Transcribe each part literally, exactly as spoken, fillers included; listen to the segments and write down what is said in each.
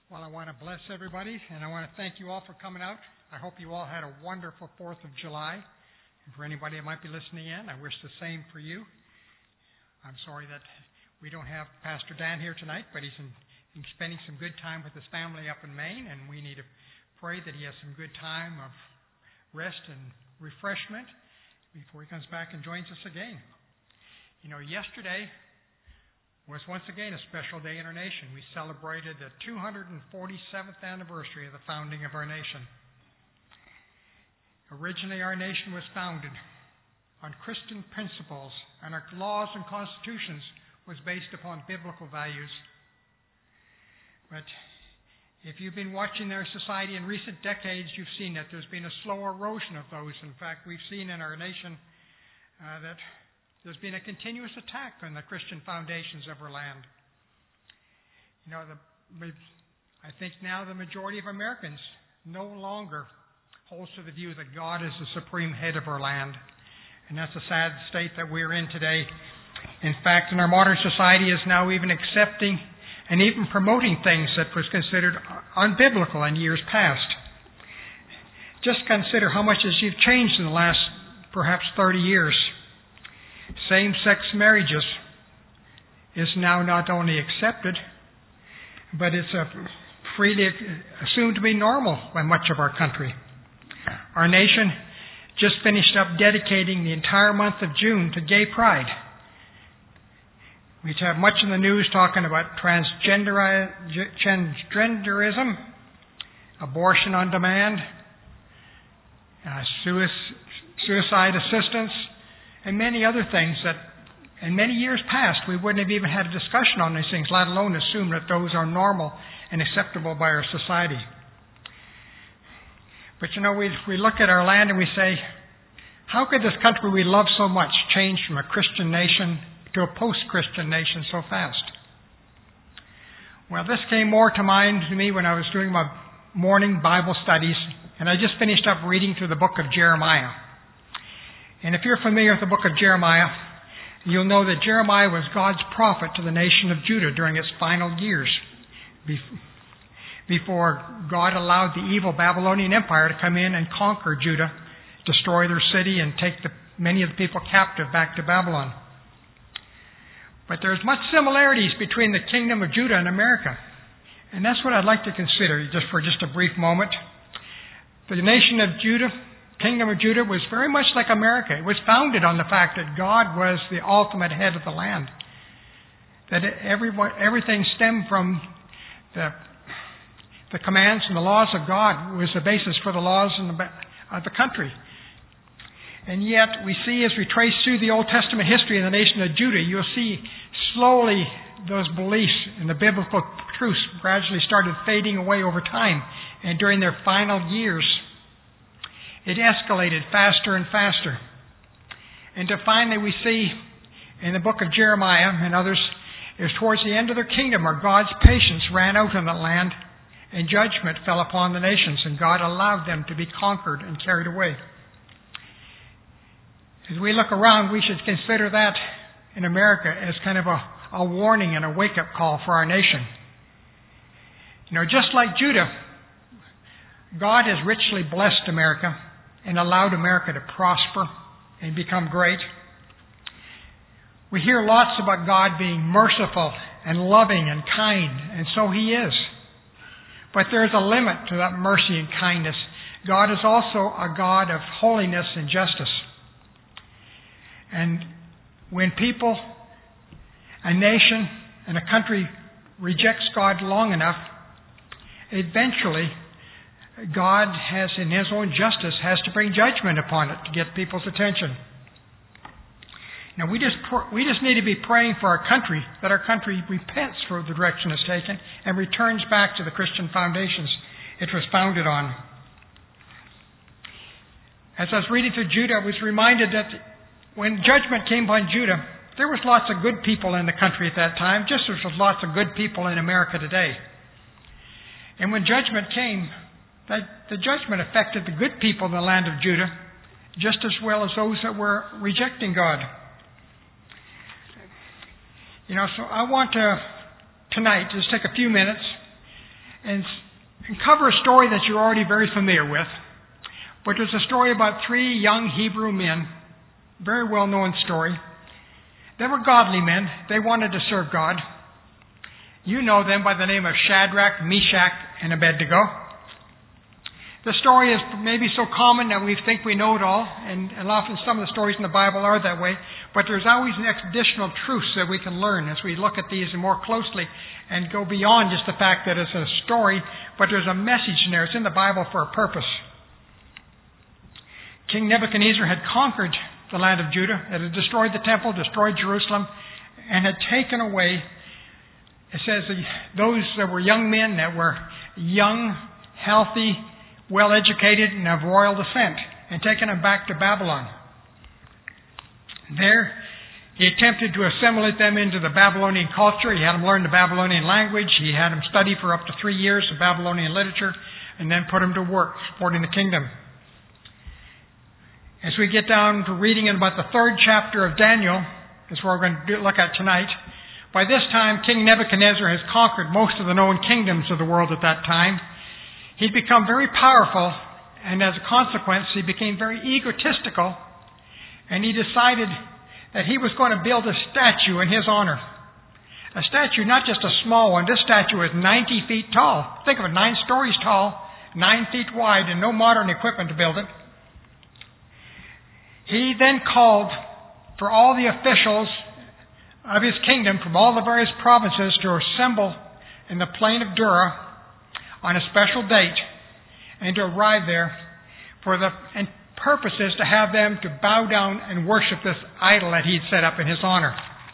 Well, I want to bless everybody, and I want to thank you all for coming out. I hope you all had a wonderful fourth of July. And for anybody that might be listening in, I wish the same for you. I'm sorry that we don't have Pastor Dan here tonight, but he's, in, he's spending some good time with his family up in Maine, and we need to pray that he has some good time of rest and refreshment before he comes back and joins us again. You know, yesterday was once again a special day in our nation. We celebrated the two hundred forty-seventh anniversary of the founding of our nation. Originally, our nation was founded on Christian principles, and our laws and constitutions was based upon biblical values. But if you've been watching our society in recent decades, you've seen that there's been a slow erosion of those. In fact, we've seen in our nation uh, that there's been a continuous attack on the Christian foundations of our land. You know, the, I think now the majority of Americans no longer holds to the view that God is the supreme head of our land. And that's a sad state that we're in today. In fact, in our modern society is now even accepting and even promoting things that was considered unbiblical in years past. Just consider how much has changed in the last perhaps thirty years. Same-sex marriages is now not only accepted, but it's a freely assumed to be normal by much of our country. Our nation just finished up dedicating the entire month of June to Gay Pride. We have much in the news talking about transgender, transgenderism, abortion on demand, uh, suicide assistance, and many other things that in many years past we wouldn't have even had a discussion on these things, let alone assume that those are normal and acceptable by our society. But you know, we, we look at our land and we say, how could this country we love so much change from a Christian nation to a post-Christian nation so fast? Well, this came more to mind to me when I was doing my morning Bible studies, and I just finished up reading through the book of Jeremiah. And if you're familiar with the book of Jeremiah, you'll know that Jeremiah was God's prophet to the nation of Judah during its final years, before God allowed the evil Babylonian Empire to come in and conquer Judah, destroy their city, and take the, many of the people captive back to Babylon. But there's much similarities between the kingdom of Judah and America. And that's what I'd like to consider just for just a brief moment. The nation of Judah, kingdom of Judah, was very much like America. It was founded on the fact that God was the ultimate head of the land. That every, everything stemmed from the, the commands and the laws of God was the basis for the laws in the, of the country. And yet we see as we trace through the Old Testament history of the nation of Judah, you'll see slowly those beliefs and the biblical truths gradually started fading away over time. And during their final years, it escalated faster and faster. And to finally we see in the book of Jeremiah and others, is towards the end of their kingdom where God's patience ran out on the land and judgment fell upon the nations, and God allowed them to be conquered and carried away. As we look around, we should consider that in America as kind of a, a warning and a wake-up call for our nation. You know, just like Judah, God has richly blessed America and allowed America to prosper and become great. We hear lots about God being merciful and loving and kind, and so He is. But there's a limit to that mercy and kindness. God is also a God of holiness and justice. And when people, a nation, and a country rejects God long enough, eventually God has, in His own justice, has to bring judgment upon it to get people's attention. Now, we just we just need to be praying for our country, that our country repents for the direction it's taken and returns back to the Christian foundations it was founded on. As I was reading through Judah, I was reminded that when judgment came upon Judah, there was lots of good people in the country at that time, just as there was lots of good people in America today. And when judgment came, that the judgment affected the good people in the land of Judah just as well as those that were rejecting God. You know, so I want to tonight just take a few minutes and, and cover a story that you're already very familiar with. But it's a story about three young Hebrew men, very well-known story. They were godly men. They wanted to serve God. You know them by the name of Shadrach, Meshach, and Abednego. The story is maybe so common that we think we know it all, and, and often some of the stories in the Bible are that way, but there's always an additional truths that we can learn as we look at these more closely and go beyond just the fact that it's a story, but there's a message in there. It's in the Bible for a purpose. King Nebuchadnezzar had conquered the land of Judah, had destroyed the temple, destroyed Jerusalem, and had taken away, it says, those that were young men that were young, healthy, well-educated, and of royal descent, and taken them back to Babylon. There, he attempted to assimilate them into the Babylonian culture. He had them learn the Babylonian language. He had them study for up to three years of Babylonian literature, and then put them to work, supporting the kingdom. As we get down to reading in about the third chapter of Daniel, that's what we're going to look at tonight, by this time, King Nebuchadnezzar has conquered most of the known kingdoms of the world at that time. He'd become very powerful, and as a consequence, he became very egotistical, and he decided that he was going to build a statue in his honor. A statue, not just a small one. This statue is ninety feet tall. Think of it, nine stories tall, nine feet wide, and no modern equipment to build it. He then called for all the officials of his kingdom from all the various provinces to assemble in the plain of Dura on a special date and to arrive there for the and purpose is to have them to bow down and worship this idol that he'd set up in his honor.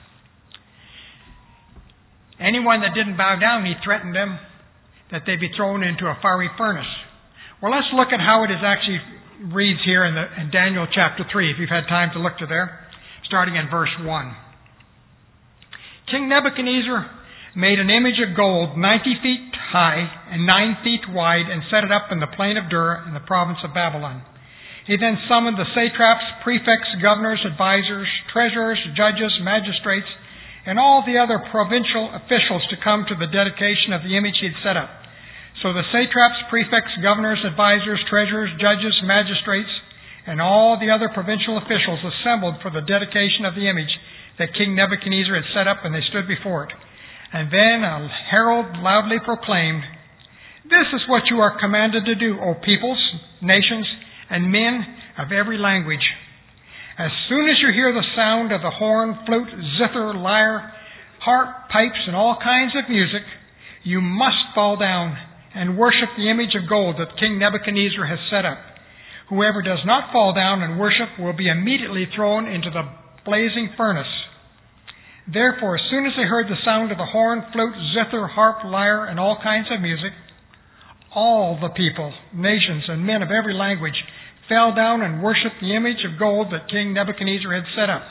Anyone that didn't bow down, he threatened them that they'd be thrown into a fiery furnace. Well, let's look at how it is actually reads here in, the, in Daniel chapter three, if you've had time to look to there, starting in verse one. King Nebuchadnezzar made an image of gold ninety feet high and nine feet wide and set it up in the plain of Dura in the province of Babylon. He then summoned the satraps, prefects, governors, advisors, treasurers, judges, magistrates, and all the other provincial officials to come to the dedication of the image he had set up. So the satraps, prefects, governors, advisors, treasurers, judges, magistrates, and all the other provincial officials assembled for the dedication of the image that King Nebuchadnezzar had set up, and they stood before it. And then a herald loudly proclaimed, "This is what you are commanded to do, O peoples, nations, and men of every language. As soon as you hear the sound of the horn, flute, zither, lyre, harp, pipes, and all kinds of music, you must fall down and worship the image of gold that King Nebuchadnezzar has set up. Whoever does not fall down and worship will be immediately thrown into the blazing furnace." Therefore, as soon as they heard the sound of the horn, flute, zither, harp, lyre, and all kinds of music, all the people, nations, and men of every language fell down and worshipped the image of gold that King Nebuchadnezzar had set up.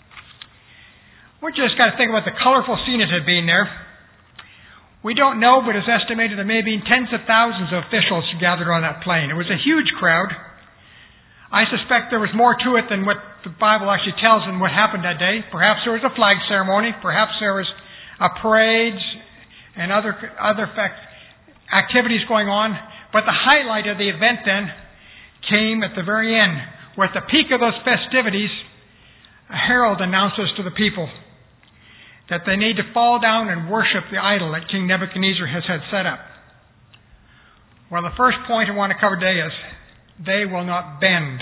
We just got to think about the colorful scene it had been there. We don't know, but it's estimated there may have been tens of thousands of officials gathered on that plain. It was a huge crowd. I suspect there was more to it than what the Bible actually tells and what happened that day. Perhaps there was a flag ceremony. Perhaps there was a parades and other other fact, activities going on. But the highlight of the event then came at the very end, where at the peak of those festivities, a herald announces to the people that they need to fall down and worship the idol that King Nebuchadnezzar has had set up. Well, the first point I want to cover today is they will not bend.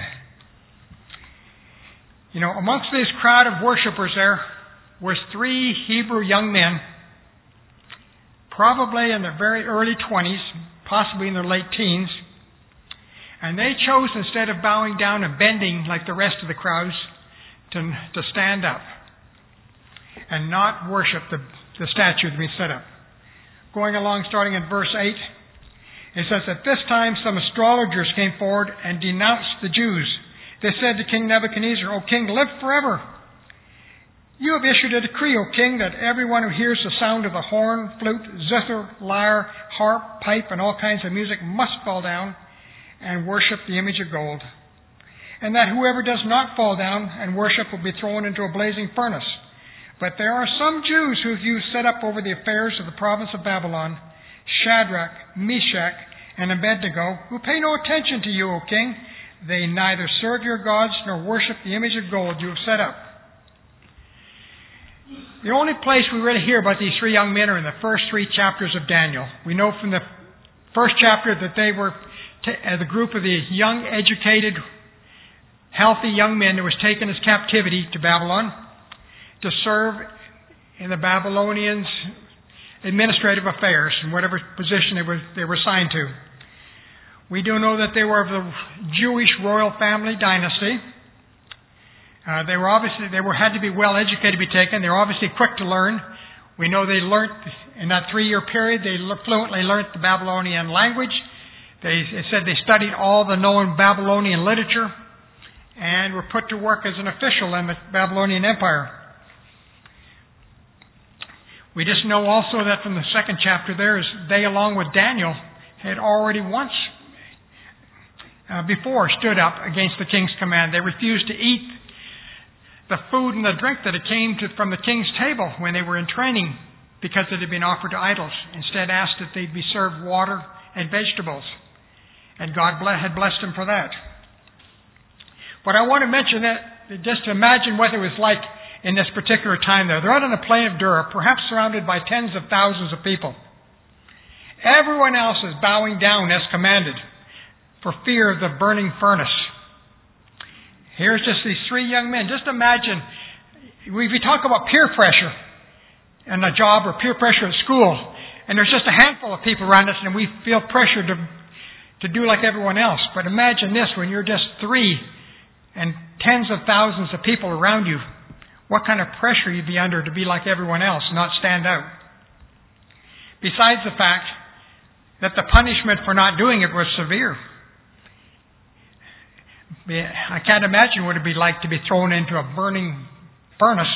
You know, amongst this crowd of worshippers there was three Hebrew young men, probably in their very early twenties, possibly in their late teens, and they chose, instead of bowing down and bending like the rest of the crowds, to, to stand up and not worship the, the statue that we set up. Going along, starting in verse eight, it says, "At this time some astrologers came forward and denounced the Jews. They said to King Nebuchadnezzar, 'O king, live forever. You have issued a decree, O king, that everyone who hears the sound of the horn, flute, zither, lyre, harp, pipe, and all kinds of music must fall down and worship the image of gold. And that whoever does not fall down and worship will be thrown into a blazing furnace. But there are some Jews who you set up over the affairs of the province of Babylon. Shadrach, Meshach, and Abednego, who pay no attention to you, O king. They neither serve your gods nor worship the image of gold you have set up. The only place we really hear about these three young men are in the first three chapters of Daniel. We know from the first chapter that they were t- uh, the group of the young, educated, healthy young men that was taken as captivity to Babylon to serve in the Babylonians' administrative affairs in whatever position they were, they were assigned to. We do know that they were of the Jewish royal family dynasty. Uh, they were obviously they were had to be well educated to be taken. They were obviously quick to learn. We know they learned in that three-year period. They fluently learned the Babylonian language. They it said they studied all the known Babylonian literature and were put to work as an official in the Babylonian Empire. We just know also that from the second chapter there is they, along with Daniel, had already once uh, before stood up against the king's command. They refused to eat the food and the drink that it came to, from the king's table when they were in training because it had been offered to idols. Instead asked that they be served water and vegetables. And God had blessed them for that. But I want to mention that just to imagine what it was like in this particular time there. They're out on the plain of Dura, perhaps surrounded by tens of thousands of people. Everyone else is bowing down as commanded for fear of the burning furnace. Here's just these three young men. Just imagine, if we talk about peer pressure in a job or peer pressure at school, and there's just a handful of people around us and we feel pressure to, to do like everyone else. But imagine this, when you're just three and tens of thousands of people around you, what kind of pressure you'd be under to be like everyone else and not stand out. Besides the fact that the punishment for not doing it was severe. I can't imagine what it would be like to be thrown into a burning furnace.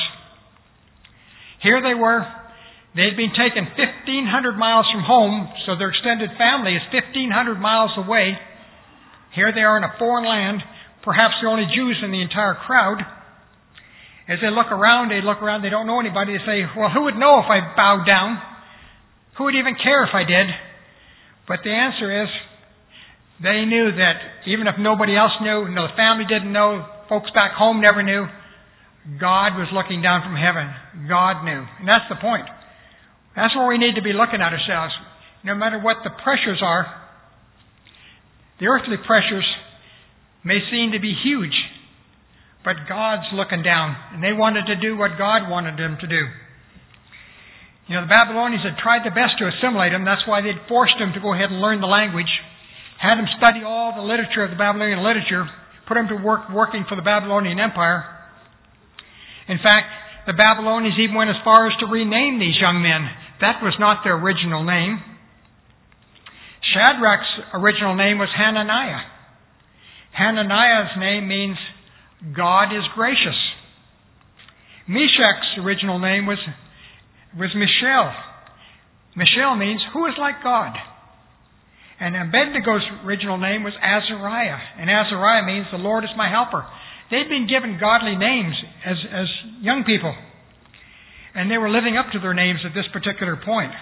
Here they were. They'd been taken fifteen hundred miles from home, so their extended family is fifteen hundred miles away. Here they are in a foreign land, perhaps the only Jews in the entire crowd. As they look around, they look around, they don't know anybody. They say, well, who would know if I bowed down? Who would even care if I did? But the answer is, they knew that even if nobody else knew, no, the family didn't know, folks back home never knew, God was looking down from heaven. God knew. And that's the point. That's where we need to be looking at ourselves. No matter what the pressures are, the earthly pressures may seem to be huge, but God's looking down, and they wanted to do what God wanted them to do. You know, the Babylonians had tried their best to assimilate them. That's why they'd forced them to go ahead and learn the language, had them study all the literature of the Babylonian literature, put them to work working for the Babylonian Empire. In fact, the Babylonians even went as far as to rename these young men. That was not their original name. Shadrach's original name was Hananiah. Hananiah's name means God is gracious. Meshach's original name was, was Mishael. Mishael means who is like God. And Abednego's original name was Azariah. And Azariah means the Lord is my helper. They'd been given godly names as, as young people. And they were living up to their names at this particular point.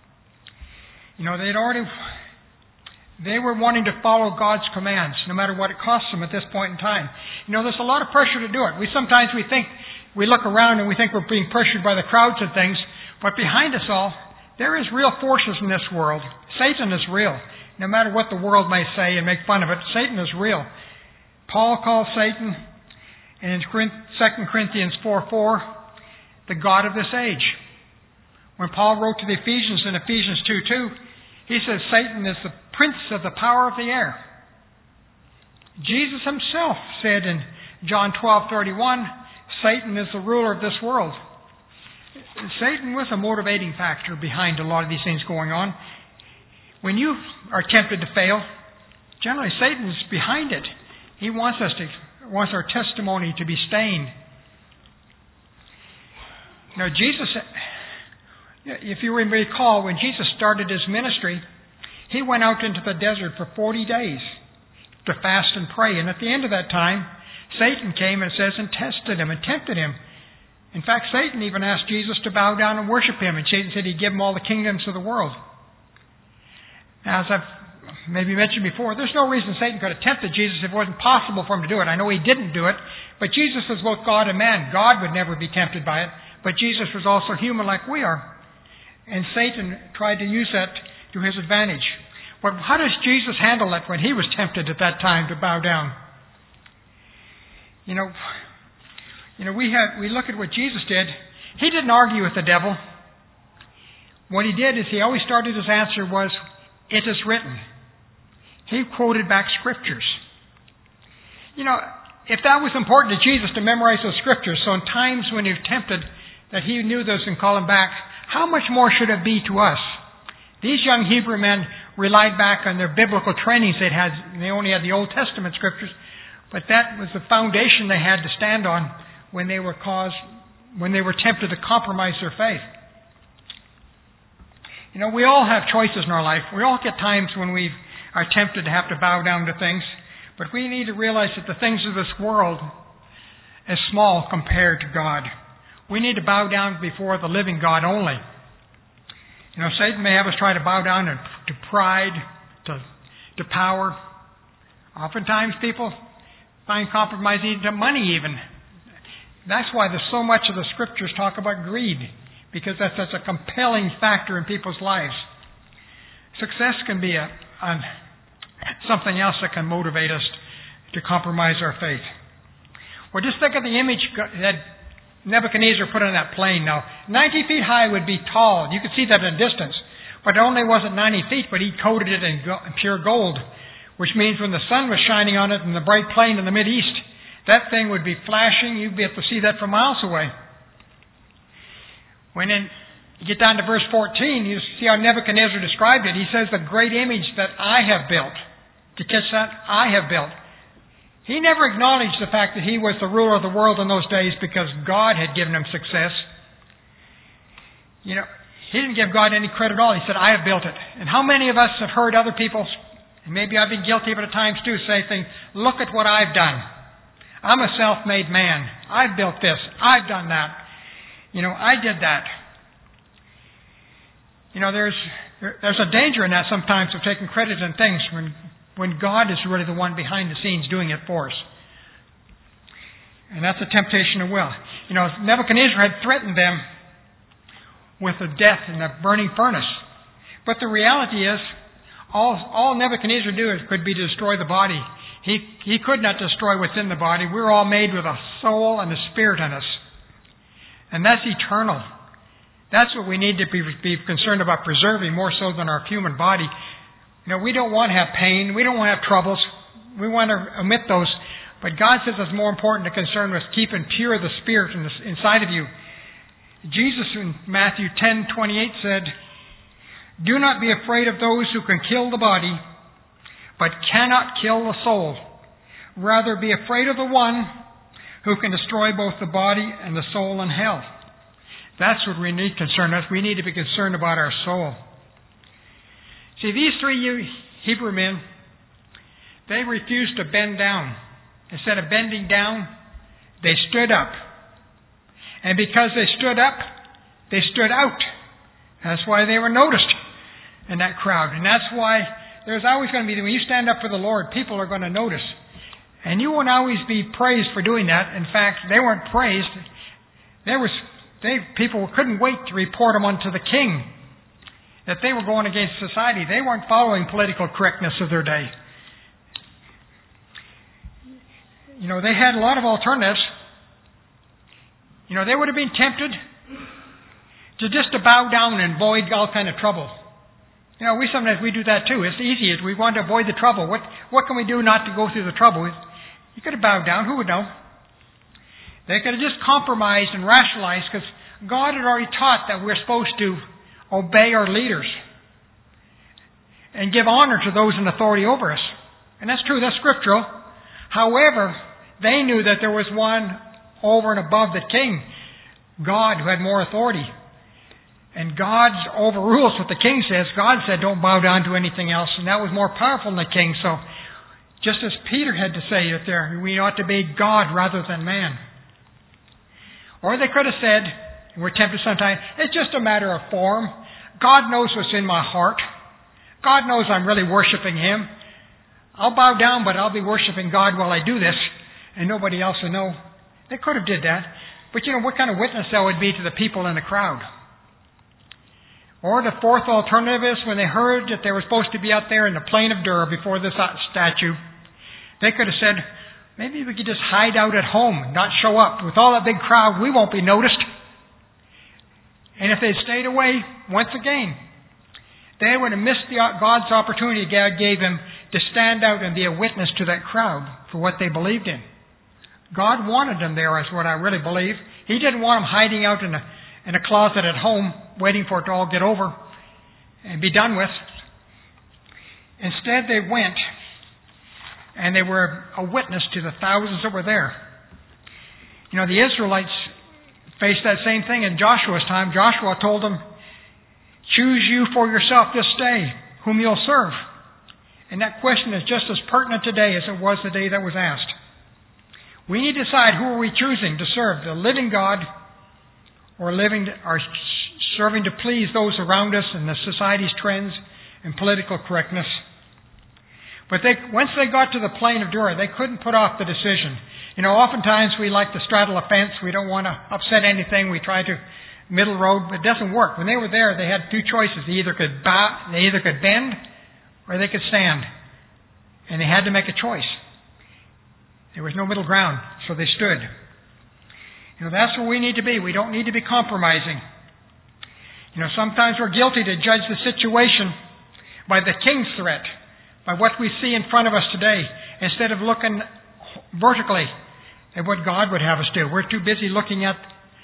You know, they'd already... They were wanting to follow God's commands, no matter what it costs them at this point in time. You know, there's a lot of pressure to do it. We sometimes we think, we look around and we think we're being pressured by the crowds and things, but behind us all, there is real forces in this world. Satan is real. No matter what the world may say and make fun of it, Satan is real. Paul calls Satan, in Second Corinthians four four, the God of this age. When Paul wrote to the Ephesians in Ephesians two two, he says Satan is the prince of the power of the air. Jesus himself said in John twelve thirty-one, Satan is the ruler of this world. Satan was a motivating factor behind a lot of these things going on. When you are tempted to fail, generally Satan's behind it. He wants us to wants our testimony to be stained. Now Jesus, if you recall, when Jesus started his ministry, he went out into the desert for forty days to fast and pray. And at the end of that time, Satan came, and it says, and tested him and tempted him. In fact, Satan even asked Jesus to bow down and worship him. And Satan said he'd give him all the kingdoms of the world. As I've maybe mentioned before, there's no reason Satan could have tempted Jesus if it wasn't possible for him to do it. I know he didn't do it, but Jesus was both God and man. God would never be tempted by it, but Jesus was also human like we are. And Satan tried to use that to his advantage. But how does Jesus handle it when he was tempted at that time to bow down? You know, you know, we have we look at what Jesus did. He didn't argue with the devil. What he did is he always started his answer was, "It is written." He quoted back scriptures. You know, if that was important to Jesus to memorize those scriptures, so in times when he was tempted that he knew those and called them back, how much more should it be to us? These young Hebrew men relied back on their biblical trainings they'd had. They only had the Old Testament scriptures, but that was the foundation they had to stand on when they were caused, when they were tempted to compromise their faith. You know, we all have choices in our life. We all get times when we are tempted to have to bow down to things, but we need to realize that the things of this world is small compared to God. We need to bow down before the living God only. You know, Satan may have us try to bow down to, to pride, to, to power. Oftentimes people find compromise even to money even. That's why there's so much of the scriptures talk about greed, because that's such a compelling factor in people's lives. Success can be a, a something else that can motivate us to compromise our faith. Well, just think of the image that Nebuchadnezzar put on that plane. Now, ninety feet high would be tall. You could see that in a distance. But it only wasn't ninety feet, but he coated it in pure gold, which means when the sun was shining on it in the bright plane in the Mideast, that thing would be flashing. You'd be able to see that from miles away. When in, you get down to verse fourteen, you see how Nebuchadnezzar described it. He says, "The great image that I have built." To catch that? I have built. He never acknowledged the fact that he was the ruler of the world in those days because God had given him success. You know, he didn't give God any credit at all. He said, "I have built it." And how many of us have heard other people, and maybe I've been guilty of it at times too, say things, "Look at what I've done. I'm a self-made man. I've built this. I've done that. You know, I did that." You know, there's there's a danger in that sometimes of taking credit in things when when God is really the one behind the scenes doing it for us. And that's a temptation of will. You know, Nebuchadnezzar had threatened them with a death in a burning furnace. But the reality is, all, all Nebuchadnezzar did could be to destroy the body. He, he could not destroy within the body. We're all made with a soul and a spirit in us. And that's eternal. That's what we need to be, be concerned about preserving more so than our human body. You know, we don't want to have pain. We don't want to have troubles. We want to omit those. But God says it's more important to concern with keeping pure the spirit in the, inside of you. Jesus in Matthew ten twenty-eight said, "Do not be afraid of those who can kill the body, but cannot kill the soul. Rather be afraid of the one who can destroy both the body and the soul in hell." That's what we need concern with. We need to be concerned about our soul. See, these three Hebrew men, they refused to bend down. Instead of bending down, they stood up. And because they stood up, they stood out. That's why they were noticed in that crowd. And that's why there's always going to be, when you stand up for the Lord, people are going to notice. And you won't always be praised for doing that. In fact, they weren't praised. There was, they, people couldn't wait to report them unto the king that they were going against society. They weren't following political correctness of their day. You know, they had a lot of alternatives. You know, they would have been tempted to just to bow down and avoid all kind of trouble. You know, we sometimes we do that too. It's easy. We want to avoid the trouble. What what can we do not to go through the trouble? You could have bowed down. Who would know? They could have just compromised and rationalized because God had already taught that we're supposed to obey our leaders and give honor to those in authority over us. And that's true. That's scriptural. However, they knew that there was one over and above the king, God, who had more authority. And God overrules what the king says. God said, "Don't bow down to anything else." And that was more powerful than the king. So, just as Peter had to say it there, we ought to obey God rather than man. Or they could have said, and we're tempted sometimes, it's just a matter of form. God knows what's in my heart. God knows I'm really worshiping Him. I'll bow down, but I'll be worshiping God while I do this, and nobody else will know. They could have did that. But you know, what kind of witness that would be to the people in the crowd? Or the fourth alternative is when they heard that they were supposed to be out there in the plain of Dura before this statue, they could have said, maybe we could just hide out at home and not show up. With all that big crowd, we won't be noticed. And if they'd stayed away, once again, they would have missed the, God's opportunity God gave them to stand out and be a witness to that crowd for what they believed in. God wanted them there, is what I really believe. He didn't want them hiding out in a, in a closet at home, waiting for it to all get over and be done with. Instead, they went, and they were a witness to the thousands that were there. You know, the Israelites faced that same thing in Joshua's time. Joshua told them, choose you for yourself this day whom you'll serve. And that question is just as pertinent today as it was the day that was asked. We need to decide who are we choosing to serve, the living God or living to, or serving to please those around us and the society's trends and political correctness. But they, once they got to the plain of Dura, they couldn't put off the decision. You know, oftentimes we like to straddle a fence. We don't want to upset anything. We try to middle road, but it doesn't work. When they were there, they had two choices. They either could bow, they either could bend, or they could stand. And they had to make a choice. There was no middle ground, so they stood. You know, that's where we need to be. We don't need to be compromising. You know, sometimes we're guilty to judge the situation by the king's threat, by what we see in front of us today, instead of looking vertically at what God would have us do. We're too busy looking at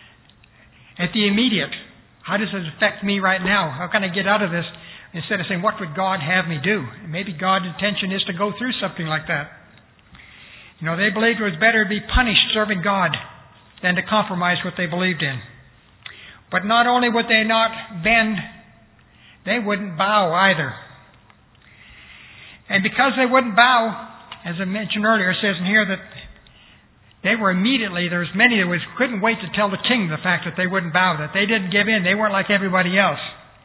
at the immediate. How does it affect me right now? How can I get out of this? Instead of saying, what would God have me do? And maybe God's intention is to go through something like that. You know, they believed it was better to be punished serving God than to compromise what they believed in. But not only would they not bend, they wouldn't bow either. And because they wouldn't bow, as I mentioned earlier, it says in here that they were immediately, there was many that was, couldn't wait to tell the king the fact that they wouldn't bow, that they didn't give in. They weren't like everybody else.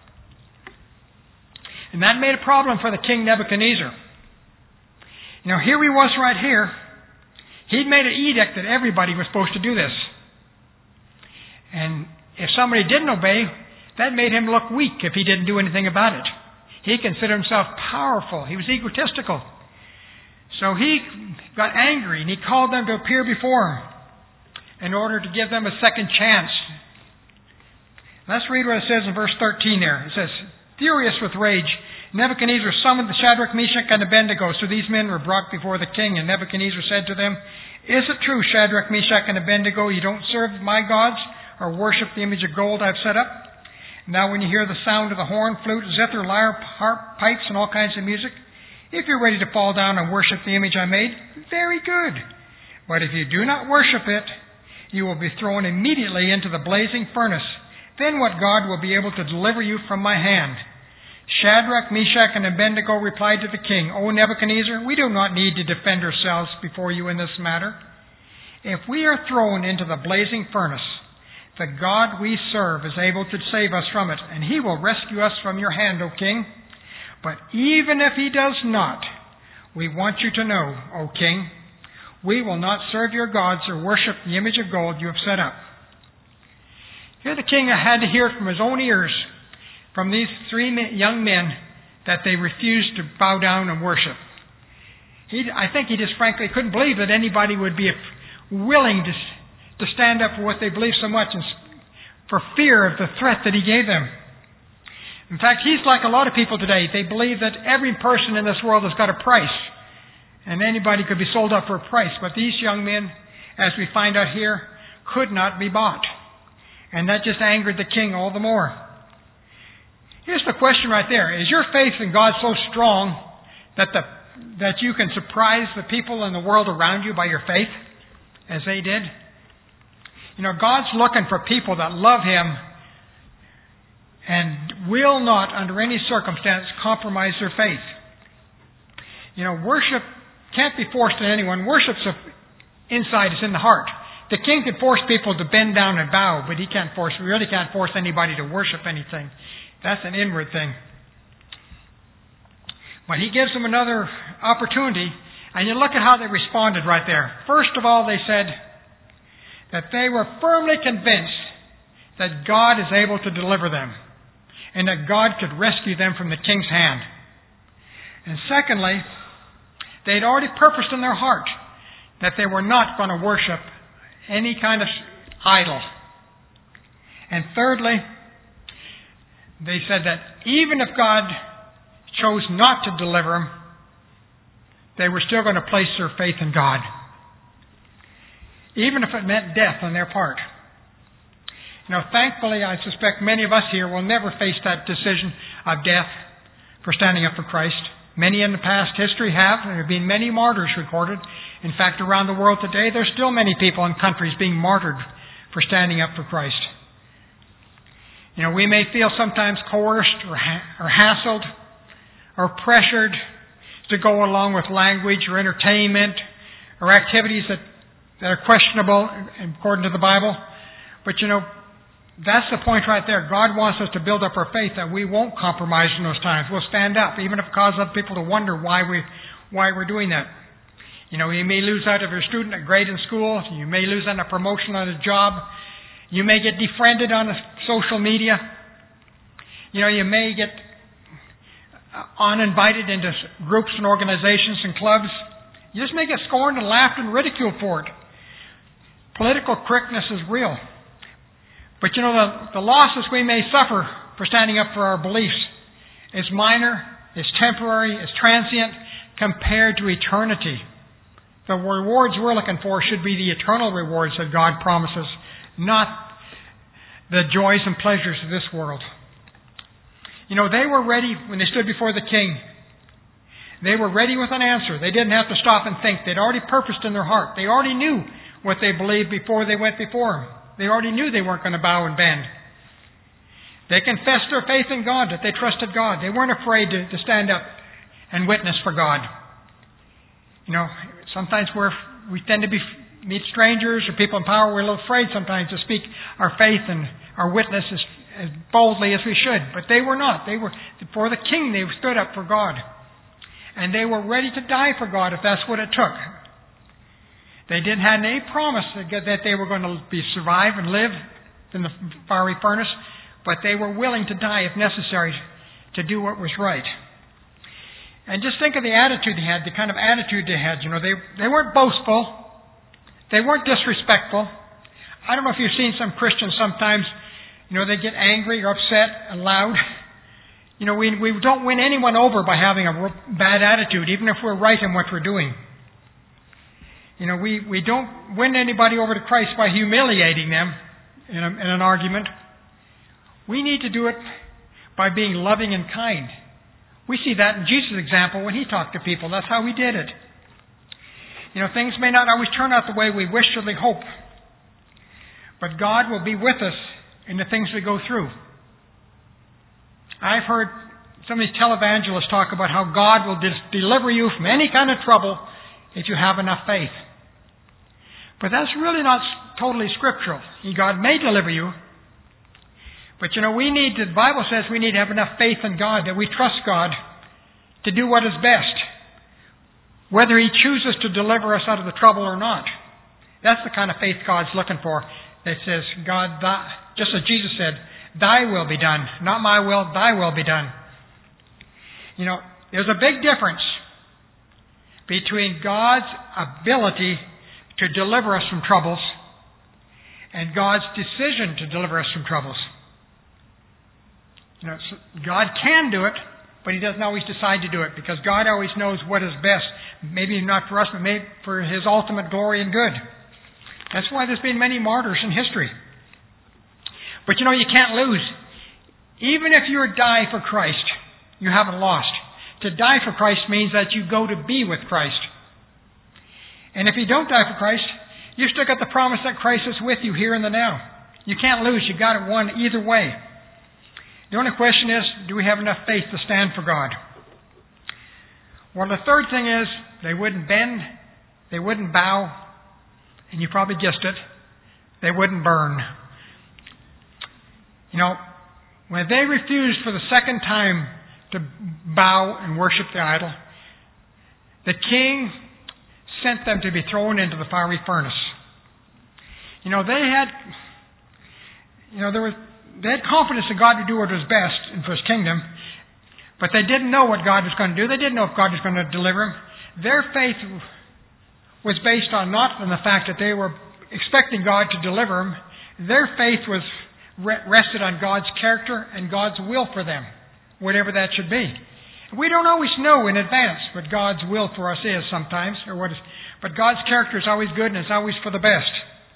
And that made a problem for the king Nebuchadnezzar. You know, here he was right here. He'd made an edict that everybody was supposed to do this. And if somebody didn't obey, that made him look weak if he didn't do anything about it. He considered himself powerful. He was egotistical. So he got angry and he called them to appear before him in order to give them a second chance. Let's read what it says in verse thirteen there. It says, furious with rage, Nebuchadnezzar summoned the Shadrach, Meshach, and Abednego. So these men were brought before the king, and Nebuchadnezzar said to them, is it true, Shadrach, Meshach, and Abednego, you don't serve my gods or worship the image of gold I've set up? Now when you hear the sound of the horn, flute, zither, lyre, harp, pipes, and all kinds of music, if you're ready to fall down and worship the image I made, very good. But if you do not worship it, you will be thrown immediately into the blazing furnace. Then what God will be able to deliver you from my hand? Shadrach, Meshach, and Abednego replied to the king, O Nebuchadnezzar, we do not need to defend ourselves before you in this matter. If we are thrown into the blazing furnace, the God we serve is able to save us from it, and He will rescue us from your hand, O king. But even if He does not, we want you to know, O king, we will not serve your gods or worship the image of gold you have set up. Here the king had to hear from his own ears, from these three young men, that they refused to bow down and worship. He, I think he just frankly couldn't believe that anybody would be willing to, to stand up for what they believe so much, and for fear of the threat that he gave them. In fact, he's like a lot of people today. They believe that every person in this world has got a price, and anybody could be sold up for a price. But these young men, as we find out here, could not be bought. And that just angered the king all the more. Here's the question right there. Is your faith in God so strong that the that you can surprise the people in the world around you by your faith, as they did? You know, God's looking for people that love Him and will not, under any circumstance, compromise their faith. You know, worship can't be forced on anyone. Worship's inside, it's in the heart. The king can force people to bend down and bow, but he can't force, we really can't force anybody to worship anything. That's an inward thing. But he gives them another opportunity, and you look at how they responded right there. First of all, they said that they were firmly convinced that God is able to deliver them, and that God could rescue them from the king's hand. And secondly, they'd already purposed in their heart that they were not going to worship any kind of idol. And thirdly, they said that even if God chose not to deliver them, they were still going to place their faith in God, even if it meant death on their part. Now, thankfully, I suspect many of us here will never face that decision of death for standing up for Christ. Many in the past history have. There have been many martyrs recorded. In fact, around the world today, there's still many people in countries being martyred for standing up for Christ. You know, we may feel sometimes coerced or, ha- or hassled or pressured to go along with language or entertainment or activities that, that are questionable according to the Bible. But, you know, that's the point right there. God wants us to build up our faith that we won't compromise in those times. We'll stand up, even if it causes other people to wonder why, we, why we're doing that. You know, you may lose out of your student a grade in school. You may lose on a promotion on a job. You may get defriended on social media. You know, you may get uninvited into groups and organizations and clubs. You just may get scorned and laughed and ridiculed for it. Political correctness is real. But you know, the, the losses we may suffer for standing up for our beliefs is minor, is temporary, is transient compared to eternity. The rewards we're looking for should be the eternal rewards that God promises, not the joys and pleasures of this world. You know, they were ready when they stood before the king. They were ready with an answer. They didn't have to stop and think. They'd already purposed in their heart. They already knew what they believed before they went before him. They already knew they weren't going to bow and bend. They confessed their faith in God, that they trusted God. They weren't afraid to, to stand up and witness for God. You know, sometimes we're, we tend to be meet strangers or people in power. We're a little afraid sometimes to speak our faith and our witness as, as boldly as we should. But they were not. They were before the king. They stood up for God. And they were ready to die for God if that's what it took. They didn't have any promise that they were going to be survive and live in the fiery furnace, but they were willing to die if necessary to do what was right. And just think of the attitude they had, the kind of attitude they had. You know, they they weren't boastful, they weren't disrespectful. I don't know if you've seen some Christians sometimes. You know, they get angry or upset and loud. You know, we we don't win anyone over by having a bad attitude, even if we're right in what we're doing. You know, we, we don't win anybody over to Christ by humiliating them in, a, in an argument. We need to do it by being loving and kind. We see that in Jesus' example when he talked to people. That's how he did it. You know, things may not always turn out the way we wish or we hope, but God will be with us in the things we go through. I've heard some of these televangelists talk about how God will dis- deliver you from any kind of trouble if you have enough faith. But that's really not totally scriptural. God may deliver you. But you know, we need, the Bible says we need to have enough faith in God, that we trust God to do what is best, whether He chooses to deliver us out of the trouble or not. That's the kind of faith God's looking for. That says, God, thy, just as Jesus said, thy will be done. Not my will, thy will be done. You know, there's a big difference between God's ability to deliver us from troubles and God's decision to deliver us from troubles. You know, God can do it, but He doesn't always decide to do it, because God always knows what is best. Maybe not for us, but maybe for His ultimate glory and good. That's why there's been many martyrs in history. But you know, you can't lose. Even if you die for Christ, you haven't lost. To die for Christ means that you go to be with Christ. And if you don't die for Christ, you still got the promise that Christ is with you here in the now. You can't lose. You got it won either way. The only question is, do we have enough faith to stand for God? Well, the third thing is, they wouldn't bend, they wouldn't bow, and you probably guessed it, they wouldn't burn. You know, when they refused for the second time to bow and worship the idol, the king sent them to be thrown into the fiery furnace. You know, they had, you know, there was, they had confidence that God would do what was best and for His kingdom, but they didn't know what God was going to do. They didn't know if God was going to deliver them. Their faith was based on not on the fact that they were expecting God to deliver them. Their faith was rested on God's character and God's will for them, whatever that should be. We don't always know in advance what God's will for us is sometimes, or what is, but God's character is always good and it's always for the best.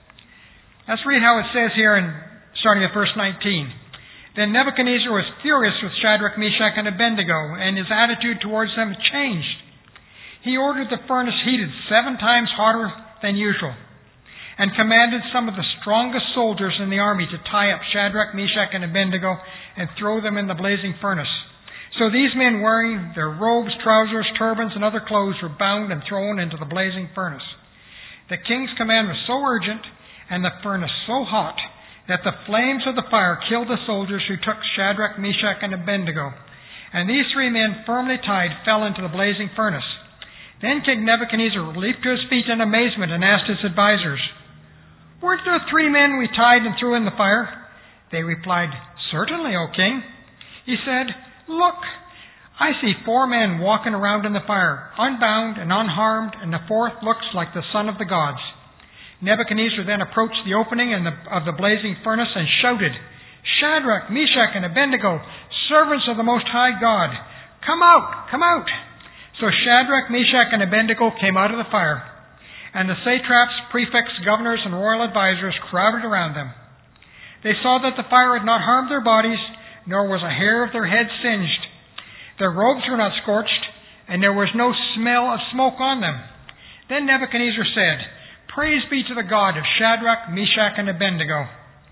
Let's read how it says here, in starting at verse nineteen. Then Nebuchadnezzar was furious with Shadrach, Meshach, and Abednego, and his attitude towards them changed. He ordered the furnace heated seven times hotter than usual, and commanded some of the strongest soldiers in the army to tie up Shadrach, Meshach, and Abednego and throw them in the blazing furnace. So these men, wearing their robes, trousers, turbans, and other clothes, were bound and thrown into the blazing furnace. The king's command was so urgent and the furnace so hot that the flames of the fire killed the soldiers who took Shadrach, Meshach, and Abednego. And these three men, firmly tied, fell into the blazing furnace. Then King Nebuchadnezzar leaped to his feet in amazement and asked his advisors, "Weren't there three men we tied and threw in the fire?" They replied, "Certainly, O king." He said, "Look, I see four men walking around in the fire, unbound and unharmed, and the fourth looks like the son of the gods." Nebuchadnezzar then approached the opening in the, of the blazing furnace and shouted, "Shadrach, Meshach, and Abednego, servants of the Most High God, come out, come out." So Shadrach, Meshach, and Abednego came out of the fire, and the satraps, prefects, governors, and royal advisors crowded around them. They saw that the fire had not harmed their bodies, nor was a hair of their heads singed. Their robes were not scorched, and there was no smell of smoke on them. Then Nebuchadnezzar said, "Praise be to the God of Shadrach, Meshach, and Abednego,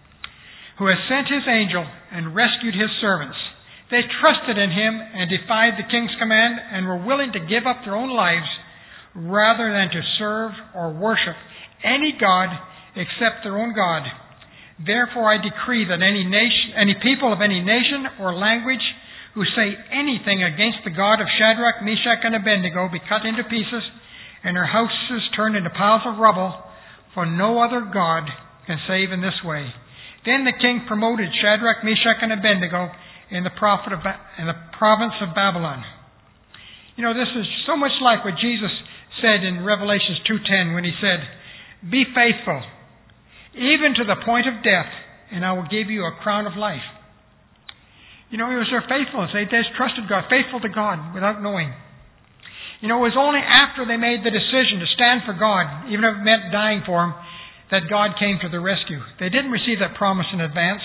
who has sent His angel and rescued His servants. They trusted in Him and defied the king's command and were willing to give up their own lives rather than to serve or worship any god except their own God. Therefore I decree that any nation, any people of any nation or language who say anything against the God of Shadrach, Meshach, and Abednego be cut into pieces and their houses turned into piles of rubble, for no other God can save in this way." Then the king promoted Shadrach, Meshach, and Abednego in the, prophet of ba- in the province of Babylon. You know, this is so much like what Jesus said in Revelation two ten when He said, "Be faithful, even to the point of death, and I will give you a crown of life." You know, it was their faithfulness. They just trusted God, faithful to God without knowing. You know, it was only after they made the decision to stand for God, even if it meant dying for Him, that God came to their rescue. They didn't receive that promise in advance.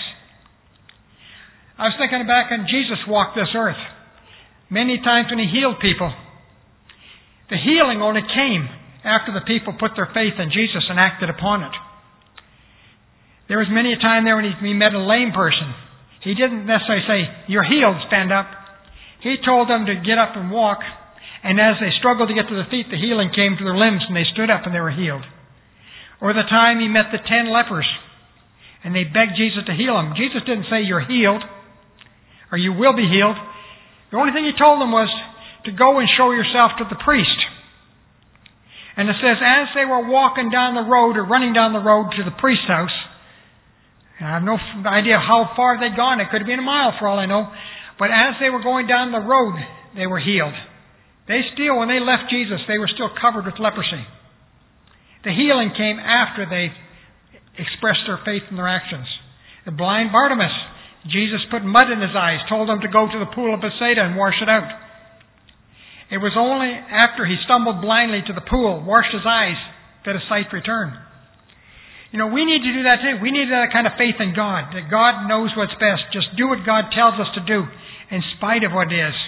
I was thinking back when Jesus walked this earth. Many times when He healed people, the healing only came after the people put their faith in Jesus and acted upon it. There was many a time there when He, he met a lame person. He didn't necessarily say, "You're healed, stand up." He told them to get up and walk. And as they struggled to get to their feet, the healing came to their limbs and they stood up and they were healed. Or the time He met the ten lepers and they begged Jesus to heal them. Jesus didn't say, "You're healed," or "You will be healed." The only thing He told them was to go and show yourself to the priest. And it says, as they were walking down the road or running down the road to the priest's house, and I have no idea how far they'd gone. It could have been a mile for all I know. But as they were going down the road, they were healed. They still, when they left Jesus, they were still covered with leprosy. The healing came after they expressed their faith in their actions. The blind Bartimaeus, Jesus put mud in his eyes, told him to go to the pool of Bethsaida and wash it out. It was only after he stumbled blindly to the pool, washed his eyes, that his sight returned. You know, we need to do that too. We need that kind of faith in God, that God knows what's best. Just do what God tells us to do, in spite of what it is.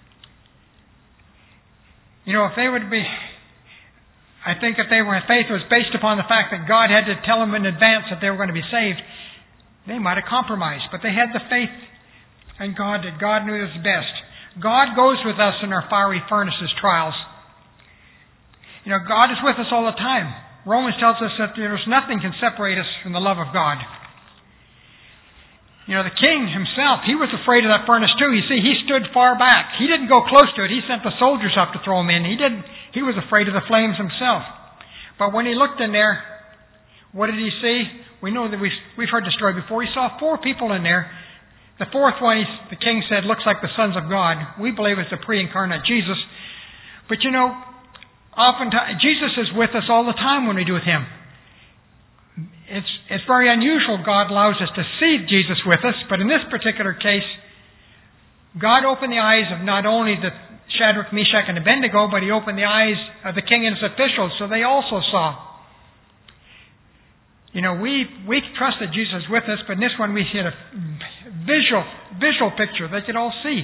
You know, if they would be, I think if they were faith was based upon the fact that God had to tell them in advance that they were going to be saved, they might have compromised. But they had the faith in God that God knew it was best. God goes with us in our fiery furnaces trials. You know, God is with us all the time. Romans tells us that there's nothing can separate us from the love of God. You know, the king himself, he was afraid of that furnace too. You see, he stood far back. He didn't go close to it. He sent the soldiers up to throw him in. He didn't. He was afraid of the flames himself. But when he looked in there, what did he see? We know that we've, we've heard the story before. He saw four people in there. The fourth one, he, the king said, looks like the sons of God. We believe it's the pre-incarnate Jesus. But you know, oftentimes, Jesus is with us all the time when we do with Him. It's, it's very unusual God allows us to see Jesus with us, but in this particular case, God opened the eyes of not only the Shadrach, Meshach, and Abednego, but He opened the eyes of the king and his officials, so they also saw. You know, we we trusted Jesus with us, but in this one we had a visual visual picture they could all see.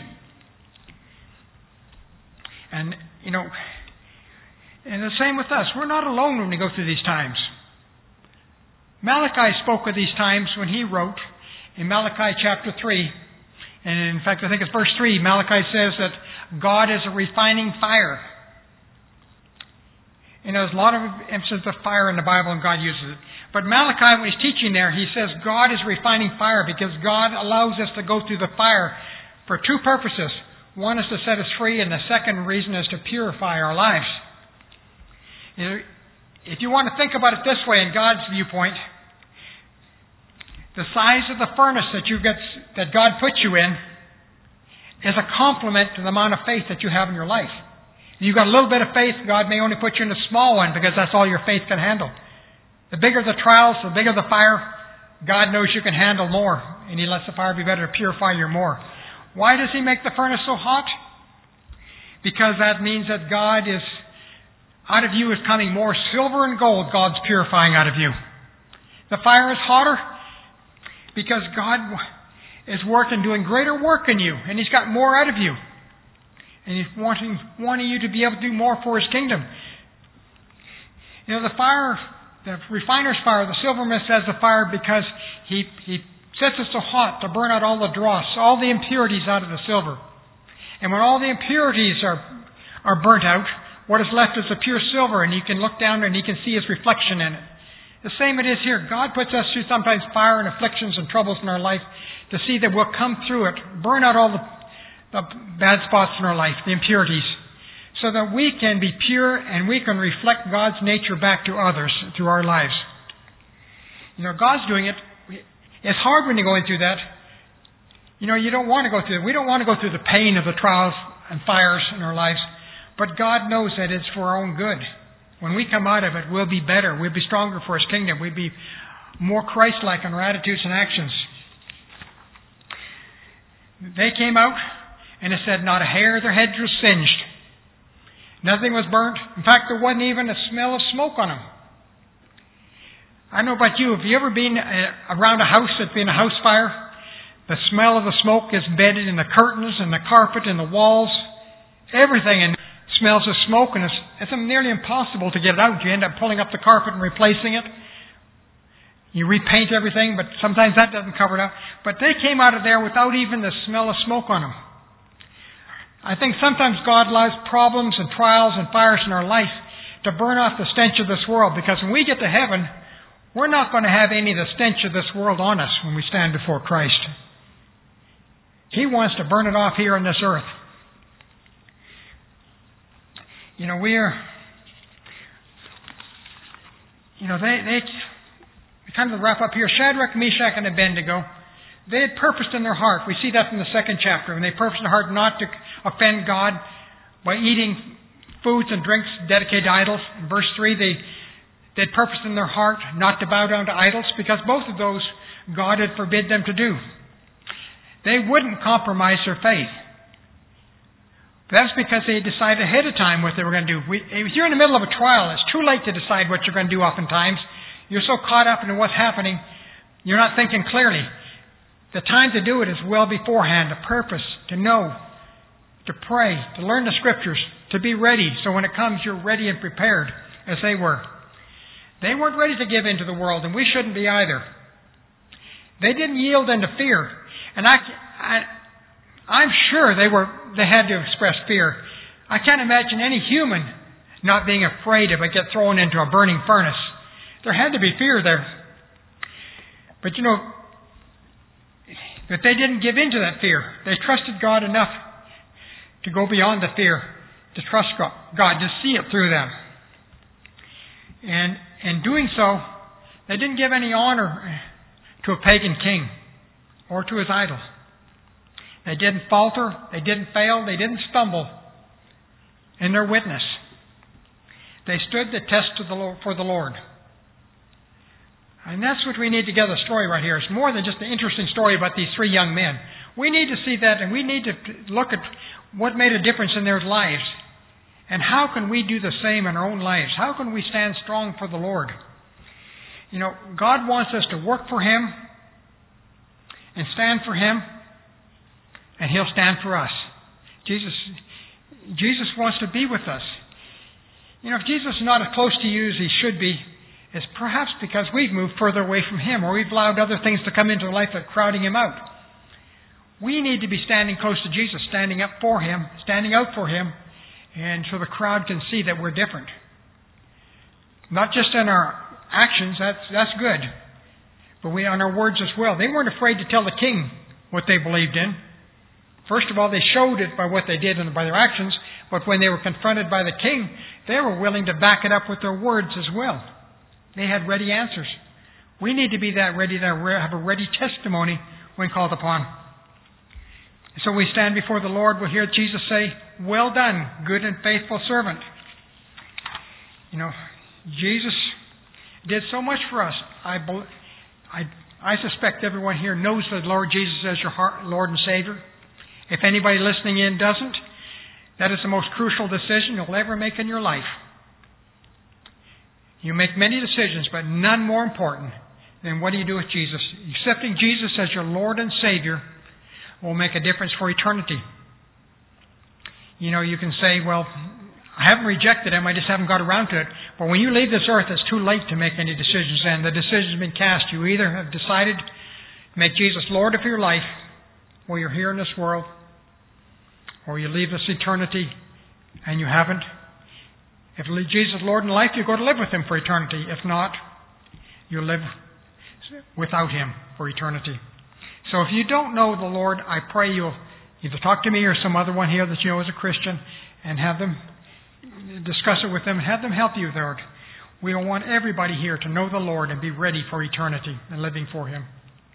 And, you know, and the same with us. We're not alone when we go through these times. Malachi spoke of these times when he wrote in Malachi chapter three. And in fact, I think it's verse three. Malachi says that God is a refining fire. You know, there's a lot of emphasis of fire in the Bible, and God uses it. But Malachi, when he's teaching there, he says God is refining fire because God allows us to go through the fire for two purposes. One is to set us free, and the second reason is to purify our lives. You know, if you want to think about it this way in God's viewpoint, the size of the furnace that you get, that God puts you in is a complement to the amount of faith that you have in your life. If you've got a little bit of faith, God may only put you in a small one because that's all your faith can handle. The bigger the trials, the bigger the fire, God knows you can handle more, and He lets the fire be better to purify you more. Why does He make the furnace so hot? Because that means that God is, out of you is coming more silver and gold. God's purifying out of you. The fire is hotter because God is working, doing greater work in you, and He's got more out of you. And He's wanting, wanting you to be able to do more for His kingdom. You know, the fire, the refiner's fire, the silversmith says the fire because he, he sets it so hot to burn out all the dross, all the impurities out of the silver. And when all the impurities are, are burnt out, what is left is the pure silver, and you can look down and you can see His reflection in it. The same it is here. God puts us through sometimes fire and afflictions and troubles in our life to see that we'll come through it, burn out all the, the bad spots in our life, the impurities, so that we can be pure and we can reflect God's nature back to others through our lives. You know, God's doing it. It's hard when you're going through that. You know, you don't want to go through it. We don't want to go through the pain of the trials and fires in our lives. But God knows that it's for our own good. When we come out of it, we'll be better. We'll be stronger for His kingdom. We'll be more Christ-like in our attitudes and actions. They came out, and it said not a hair of their heads was singed. Nothing was burnt. In fact, there wasn't even a smell of smoke on them. I don't know about you. Have you ever been around a house that's been a house fire? The smell of the smoke is embedded in the curtains and the carpet and the walls. Everything in smells of smoke, and it's, it's nearly impossible to get it out. You end up pulling up the carpet and replacing it. You repaint everything, but sometimes that doesn't cover it up. But they came out of there without even the smell of smoke on them. I think sometimes God allows problems and trials and fires in our life to burn off the stench of this world, because when we get to heaven, we're not going to have any of the stench of this world on us when we stand before Christ. He wants to burn it off here on this earth. You know, we're, you know, they, they, kind of wrap up here. Shadrach, Meshach, and Abednego, they had purposed in their heart. We see that in the second chapter. And they purposed in their heart not to offend God by eating foods and drinks dedicated to idols. In verse three, they, they had purposed in their heart not to bow down to idols, because both of those God had forbid them to do. They wouldn't compromise their faith. That's because they decided ahead of time what they were going to do. We, if you're in the middle of a trial, it's too late to decide what you're going to do oftentimes. You're so caught up in what's happening, you're not thinking clearly. The time to do it is well beforehand, a purpose, to know, to pray, to learn the Scriptures, to be ready, so when it comes you're ready and prepared, as they were. They weren't ready to give in to the world, and we shouldn't be either. They didn't yield into fear. And I... I I'm sure they were. They had to express fear. I can't imagine any human not being afraid if it gets thrown into a burning furnace. There had to be fear there. But you know, But they didn't give in to that fear. They trusted God enough to go beyond the fear, to trust God, to see it through them. And in doing so, they didn't give any honor to a pagan king or to his idol. They didn't falter, they didn't fail, they didn't stumble in their witness. They stood the test of the Lord, for the Lord. And that's what we need to get the story right here. It's more than just an interesting story about these three young men. We need to see that, and we need to look at what made a difference in their lives. And how can we do the same in our own lives? How can we stand strong for the Lord? You know, God wants us to work for Him and stand for Him, and He'll stand for us. Jesus, Jesus wants to be with us. You know, if Jesus is not as close to you as He should be, it's perhaps because we've moved further away from Him, or we've allowed other things to come into our life that are crowding Him out. We need to be standing close to Jesus, standing up for Him, standing out for Him, and so the crowd can see that we're different. Not just in our actions, that's that's good, but we on our words as well. They weren't afraid to tell the king what they believed in. First of all, they showed it by what they did and by their actions, but when they were confronted by the king, they were willing to back it up with their words as well. They had ready answers. We need to be that ready, to have a ready testimony when called upon. So we stand before the Lord, we'll hear Jesus say, "Well done, good and faithful servant." You know, Jesus did so much for us. I, I, I suspect everyone here knows the Lord Jesus as your heart, Lord and Savior. If anybody listening in doesn't, that is the most crucial decision you'll ever make in your life. You make many decisions, but none more important than what do you do with Jesus. Accepting Jesus as your Lord and Savior will make a difference for eternity. You know, you can say, well, I haven't rejected Him, I just haven't got around to it. But when you leave this earth, it's too late to make any decisions then. The decision's been cast. You either have decided to make Jesus Lord of your life while you're here in this world, or you leave this eternity and you haven't. If Jesus is Lord in life, you go to live with Him for eternity. If not, you live without Him for eternity. So if you don't know the Lord, I pray you'll either talk to me or some other one here that you know as a Christian and have them discuss it with them, have them help you there. We want everybody here to know the Lord and be ready for eternity and living for Him.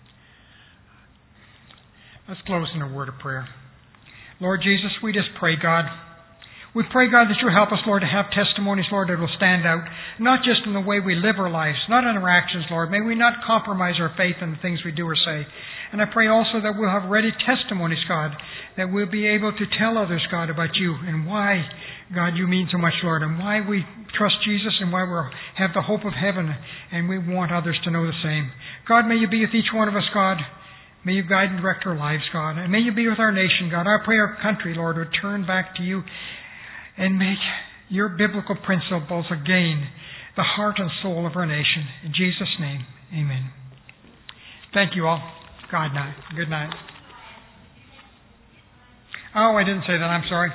Let's close in a word of prayer. Lord Jesus, we just pray, God. We pray, God, that you'll help us, Lord, to have testimonies, Lord, that will stand out, not just in the way we live our lives, not in our actions, Lord. May we not compromise our faith in the things we do or say. And I pray also that we'll have ready testimonies, God, that we'll be able to tell others, God, about you and why, God, you mean so much, Lord, and why we trust Jesus and why we have the hope of heaven and we want others to know the same. God, may you be with each one of us, God. May you guide and direct our lives, God. And may you be with our nation, God. I pray our country, Lord, would turn back to you and make your biblical principles again the heart and soul of our nation. In Jesus' name, amen. Thank you all. God night. Good night. Oh, I didn't say that. I'm sorry.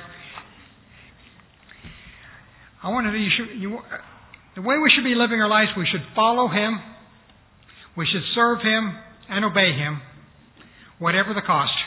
I wanted to, you should, you, the way we should be living our lives, we should follow Him, we should serve Him and obey Him, whatever the cost.